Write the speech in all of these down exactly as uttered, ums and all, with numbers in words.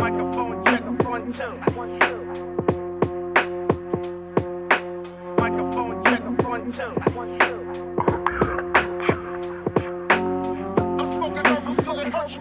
Microphone check one two. Microphone check one two. I'm smoking over till it hurts you.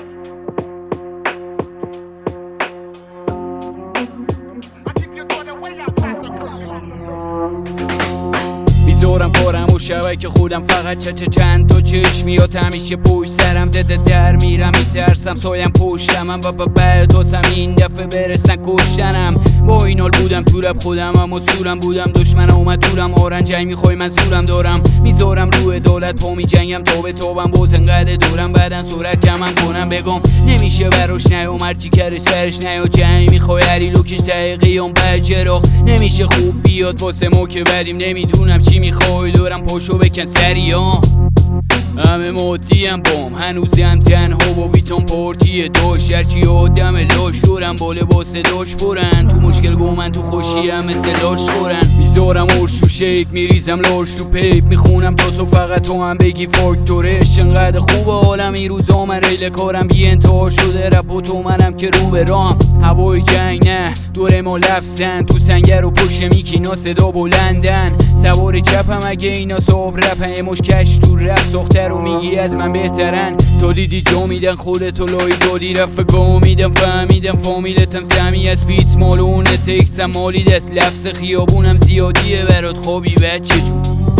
میذارم کارم و شبکه خودم فقط چه چه چند تا چشمیات همیشه پشت سرم دده در میرم میترسم سایم پشتمم و بعد واسم این دفعه برسن کشتنم. با این حال بودم تو لب خودم اما سورم بودم دشمن اومد دورم آرن جنگ میخوای من زورم دارم میذارم رو عدالت پا میجنگم تا به تابم باز انقدر دورم بعدن صورت کمم کنم بگم نمیشه براش نیام هرچی کرش سرش نیا جنگ میخوای علی لوکش دقیقی هم بجرا نمیشه خوب بیاد واسه ما که بریم نمیدونم چی میخوای دورم پاشو بکن سری ها همه مادیم بام هنوزم تنها با بیتون پارتیه داشت هرچی آدم لاش دورم با لباس داش برن تو مشکل گومن تو خوشی هم مثل لاش خورن میذارم ارش تو شیک میریزم لاش تو پیپ میخونم تا صبح فقط تو هم بگی فاکتورش چنقدر خوبه حالم این روزا من ریل کارم بی انتها شده رپ و تو منم که رو به رام هوای جنگ نه دور ما لفظن تو سنگر و پشت میکینا صدا بلندن سوار چپم اگه اینا صبح رپن یه مش کش تو رپ ساخته رو میگی از من بهترن تو دیدی جا میدن خودتو لای دادی رفقا میدم فهمیدم فامیلتم سمی از بیت مالونه تکستم مالی دست لفظ خیابونم زیادیه برات خوابی بچه جون